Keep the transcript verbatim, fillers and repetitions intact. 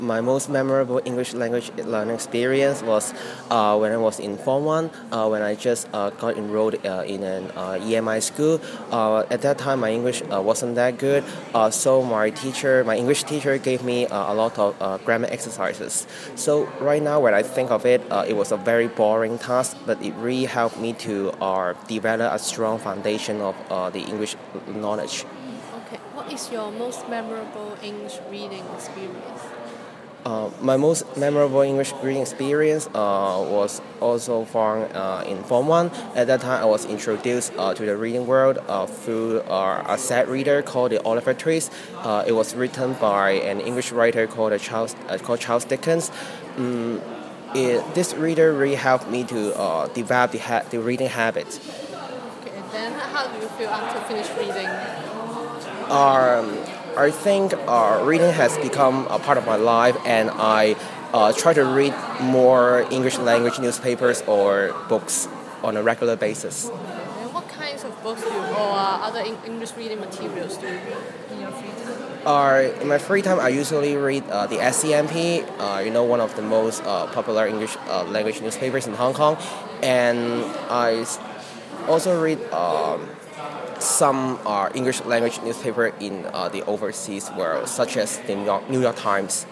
My most memorable English language learning experience was uh, when I was in Form one, uh, when I just uh, got enrolled uh, in an uh, E M I school. Uh, at that time, my English uh, wasn't that good, uh, so my teacher, my English teacher, gave me uh, a lot of uh, grammar exercises. So right now, when I think of it, uh, it was a very boring task, but it really helped me to uh, develop a strong foundation of uh, the English knowledge. Okay, what is your most memorable English reading experience? Uh, my most memorable English reading experience uh, was also from uh, in Form one. At that time, I was introduced uh, to the reading world uh, through uh, a sad reader called the Oliver Twist. Uh, it was written by an English writer called, uh, Charles, uh, called Charles Dickens. Mm, it, this reader really helped me to uh, develop the, ha- the reading habit. Okay, and then how do you feel after finish reading? Um, I think uh, reading has become a part of my life, and I uh, try to read more English language newspapers or books on a regular basis. And what kinds of books do you, or uh, other en- English reading materials do you read in your free time? Uh, in my free time, I usually read uh, the S C M P, uh, you know, one of the most uh, popular English uh, language newspapers in Hong Kong, and I s- also read um, some uh, English language newspaper in uh, the overseas world, such as the New York, New York Times.